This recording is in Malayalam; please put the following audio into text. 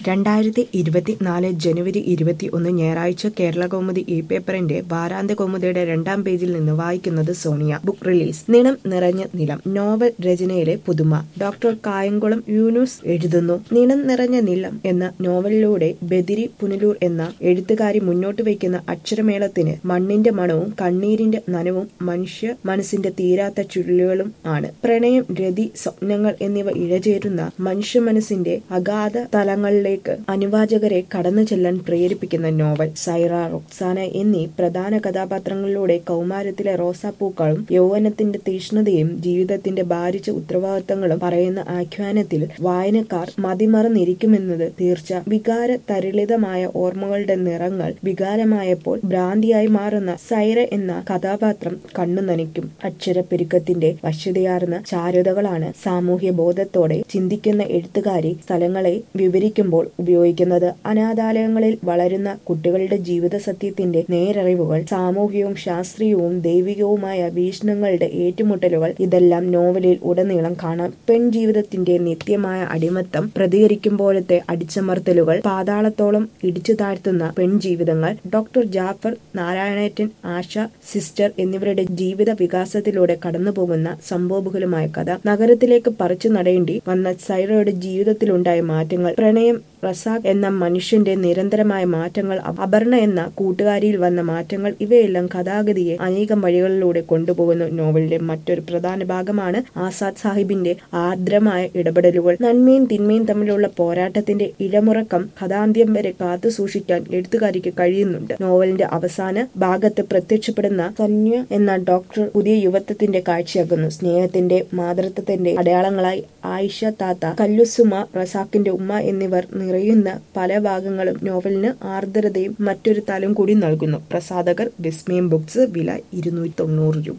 2024 ജനുവരി 21 ഞായറാഴ്ച കേരളകൗമുദി പേപ്പറിന്റെ വാരാന്ത്യ കൗമുദിയുടെ 2ാം പേജിൽ നിന്ന് വായിക്കുന്നത് സോണിയ. Book release. നിണം നിറഞ്ഞ നിലം നോവൽ രചനയിലെ പുതുമ. ഡോക്ടർ കായംകുളം യൂനുസ് എഴുതുന്നു. നിണം നിറഞ്ഞ നിലം എന്ന നോവലിലൂടെ ബദിരി പുനലൂർ എന്ന എഴുത്തുകാരി മുന്നോട്ട് വയ്ക്കുന്ന അക്ഷരമേളത്തിന് മണ്ണിന്റെ മണവും കണ്ണീരിന്റെ നനവും മനുഷ്യ മനസ്സിന്റെ തീരാത്ത ചുരുളുകളും ആണ്. പ്രണയം, രതി, സ്വപ്നങ്ങൾ എന്നിവ ഇഴചേരുന്ന മനുഷ്യ മനസ്സിന്റെ അഗാധ തലങ്ങളിലേക്ക് അനുവാചകരെ കടന്നു ചെല്ലാൻ പ്രേരിപ്പിക്കുന്ന നോവൽ. സൈറ, റൊക്സാന എന്നീ പ്രധാന കഥാപാത്രങ്ങളിലൂടെ കൗമാരത്തിലെ റോസാപ്പൂക്കളും യൗവനത്തിന്റെ തീഷ്ണതയും ജീവിതത്തിന്റെ ഭാരിച്ച ഉത്തരവാദിത്തങ്ങളും പറയുന്ന ആഖ്യാനത്തിൽ വായനക്കാർ മതിമറന്നിരിക്കുമെന്നത് തീർച്ച. വികാര തരളിതമായ ഓർമ്മകളുടെ നിറങ്ങൾ വികാരമായപ്പോൾ ഭ്രാന്തിയായി മാറുന്ന സൈറ എന്ന കഥാപാത്രം കണ്ണു നനയ്ക്കും. അക്ഷരപ്പെരുക്കത്തിന്റെ വശ്യതയാർന്ന ചാരുതകളാണ് സാമൂഹ്യ ബോധത്തോടെ ചിന്തിക്കുന്ന എഴുത്തുകാരി സ്ഥലങ്ങളെ വിവരിക്കുമ്പോൾ ഉപയോഗിക്കുന്നത്. അനാഥാലയങ്ങളിൽ വളരുന്ന കുട്ടികളുടെ ജീവിത സത്യത്തിന്റെ നേരറിവുകൾ, സാമൂഹികവും ശാസ്ത്രീയവും ദൈവികവുമായ വീക്ഷണങ്ങളുടെ ഏറ്റുമുട്ടലുകൾ, ഇതെല്ലാം നോവലിൽ ഉടനീളം കാണാം. പെൺജീവിതത്തിന്റെ നിത്യമായ അടിമത്തം, പ്രതികരിക്കുമ്പോഴത്തെ അടിച്ചമർത്തലുകൾ, പാതാളത്തോളം ഇടിച്ചു താഴ്ത്തുന്ന പെൺജീവിതങ്ങൾ, ഡോക്ടർ ജാഫർ, നാരായണേറ്റൻ, ആശ സിസ്റ്റർ എന്നിവരുടെ ജീവിത വികാസത്തിലൂടെ കടന്നുപോകുന്ന സംഭവബഹുലമായ കഥ, നഗരത്തിലേക്ക് പറിച്ചു നടേണ്ടി വന്ന സൈറയുടെ ജീവിതത്തിലുണ്ടായ മാറ്റങ്ങൾ, പ്രണയം, റസാഖ് എന്ന മനുഷ്യന്റെ നിരന്തരമായ മാറ്റങ്ങൾ, അപർണ എന്ന കൂട്ടുകാരിയിൽ വന്ന മാറ്റങ്ങൾ, ഇവയെല്ലാം കഥാഗതിയെ അനേകം വഴികളിലൂടെ കൊണ്ടുപോകുന്നു. നോവലിന്റെ മറ്റൊരു പ്രധാന ഭാഗമാണ് ആസാദ് സാഹിബിന്റെ ആർദ്രമായ ഇടപെടലുകൾ. നന്മയും തിന്മയും തമ്മിലുള്ള പോരാട്ടത്തിന്റെ ഇഴമുറക്കം കഥാന്ത്യം വരെ കാത്തു സൂക്ഷിക്കാൻ എഴുത്തുകാരിക്ക് കഴിയുന്നുണ്ട്. നോവലിന്റെ അവസാന ഭാഗത്ത് പ്രത്യക്ഷപ്പെടുന്ന സന്യ എന്ന ഡോക്ടർ പുതിയ യുവത്വത്തിന്റെ കാഴ്ചയാക്കുന്നു. സ്നേഹത്തിന്റെ, മാതൃത്വത്തിന്റെ അടയാളങ്ങളായി ആയിഷ താത്ത, കല്ലുസുമ, റസാഖിന്റെ ഉമ്മ എന്നിവർ നിറയുന്ന പല ഭാഗങ്ങളും നോവലിന് ആർദ്രതയും മറ്റൊരു തലം കൂടി നൽകുന്നു. പ്രസാധകർ വിസ്മയം ബുക്സ്. വില 290 രൂപ.